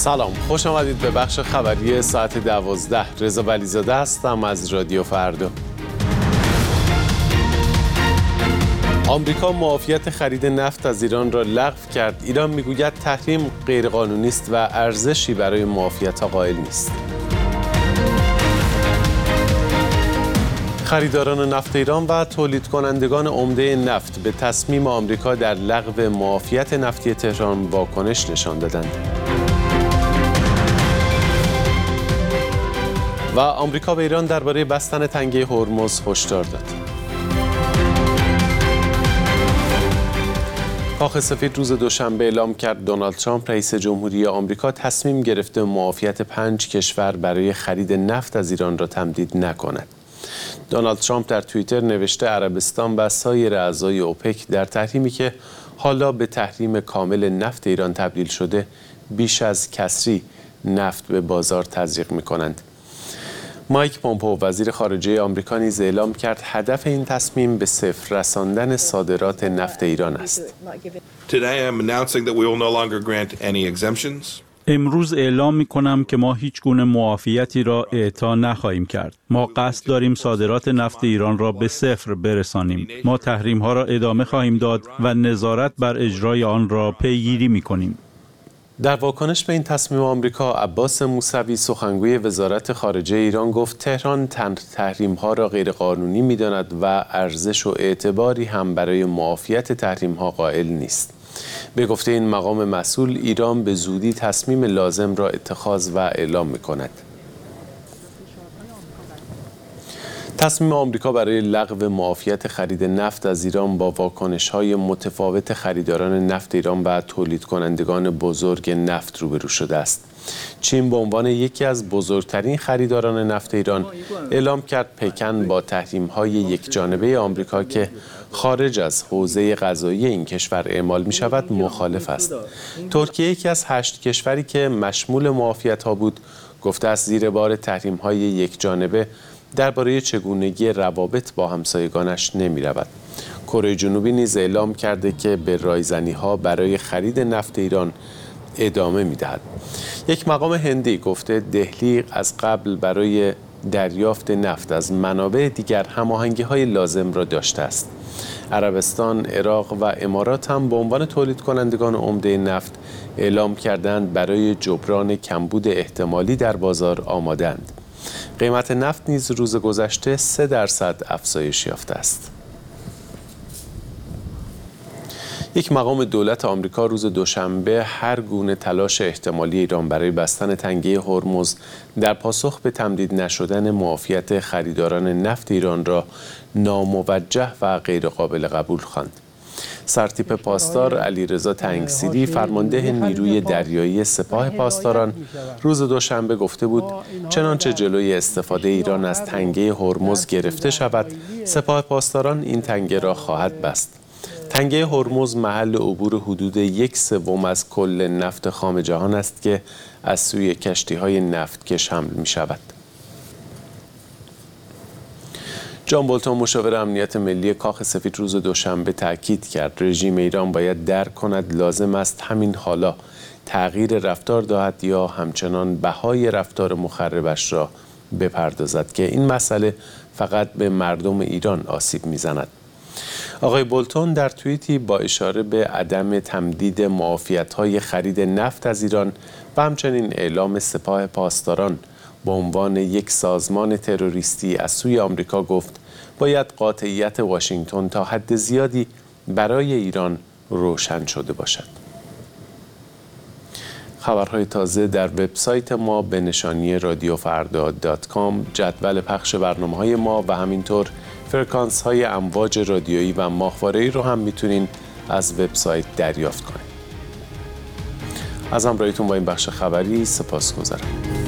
سلام، خوش آمدید به بخش خبری ساعت 12. رضا ولیزاده هستم از رادیو فردا. آمریکا معافیت خرید نفت از ایران را لغو کرد. ایران میگوید تحریم غیرقانونی است و ارزشی برای معافیت‌ها قائل نیست. خریداران نفت ایران و تولید کنندگان عمده نفت به تصمیم آمریکا در لغو معافیت نفتی تهران واکنش نشان دادند. و آمریکا به ایران درباره بستن تنگه هرمز هشدار داد. کاخ سفید روز دوشنبه اعلام کرد دونالد ترامپ رئیس جمهوری آمریکا تصمیم گرفته معافیت 5 کشور برای خرید نفت از ایران را تمدید نکند. دونالد ترامپ در توییتر نوشته عربستان و سایر اعضای اوپک در تحریمی که حالا به تحریم کامل نفت ایران تبدیل شده بیش از کسری نفت به بازار تزریق می‌کنند. مایک پومپئو وزیر خارجه آمریکا نیز اعلام کرد هدف این تصمیم به صفر رساندن صادرات نفت ایران است. امروز اعلام می‌کنم که ما هیچ گونه معافیتی را اعطا نخواهیم کرد. ما قصد داریم صادرات نفت ایران را به صفر برسانیم. ما تحریم‌ها را ادامه خواهیم داد و نظارت بر اجرای آن را پیگیری می‌کنیم. در واکنش به این تصمیم آمریکا، عباس موسوی سخنگوی وزارت خارجه ایران گفت تهران تحریم‌ها را غیرقانونی می‌داند و ارزش و اعتباری هم برای معافیت تحریم‌ها قائل نیست. به گفته این مقام مسئول، ایران به زودی تصمیم لازم را اتخاذ و اعلام می‌کند. تصمیم آمریکا برای لغو معافیت خرید نفت از ایران با واکنش‌های متفاوت خریداران نفت ایران و تولید کنندگان بزرگ نفت روبرو شده است. چین به عنوان یکی از بزرگترین خریداران نفت ایران اعلام کرد پکن با تحریم‌های یکجانبه آمریکا که خارج از حوزه قضایی این کشور اعمال می‌شود مخالف است. ترکیه یکی از 8 کشوری که مشمول معافیت‌ها بود، گفته است زیر بار تحریم‌های یکجانبه درباره چگونگی روابط با همسایگانش نمی‌رود. کره جنوبی نیز اعلام کرده که به رایزنی‌ها برای خرید نفت ایران ادامه می‌دهد. یک مقام هندی گفته دهلی از قبل برای دریافت نفت از منابع دیگر هماهنگی‌های لازم را داشته است. عربستان، عراق و امارات هم به عنوان تولید کنندگان عمده نفت اعلام کردند برای جبران کمبود احتمالی در بازار آماده‌اند. قیمت نفت نیز روز گذشته 3% افزایش یافته است. یک مقام دولت آمریکا روز دوشنبه هر گونه تلاش احتمالی ایران برای بستن تنگه هرمز در پاسخ به تمدید نشدن معافیت خریداران نفت ایران را ناموجه و غیرقابل قبول خواند. سرتیپ پاسدار علیرضا تنگسیری فرمانده نیروی دریایی سپاه پاسداران روز دوشنبه گفته بود چنانچه جلوی استفاده ایران از تنگه هرمز گرفته شود، سپاه پاسداران این تنگه را خواهد بست. تنگه هرمز محل عبور حدود 1/3 از کل نفت خام جهان است که از سوی کشتی‌های نفتکش حمل می‌شود. جان بولتون مشاور امنیت ملی کاخ سفید روز دوشنبه تاکید کرد رژیم ایران باید درک کند لازم است همین حالا تغییر رفتار دهد یا همچنان بهای رفتار مخربش را بپردازد که این مسئله فقط به مردم ایران آسیب می‌زند. آقای بولتون در توییتی با اشاره به عدم تمدید معافیت‌های خرید نفت از ایران و همچنین اعلام سپاه پاسداران به عنوان یک سازمان تروریستی از سوی آمریکا گفت باید قاطعیت واشنگتن تا حد زیادی برای ایران روشن شده باشد. خبرهای تازه در وبسایت ما به نشانی radiofrda.com، جدول پخش برنامه‌های ما و همینطور فرکانس‌های امواج رادیویی و ماهواره‌ای رو هم میتونین از وبسایت دریافت کنید. از همراهیتون با این بخش خبری سپاسگزارم.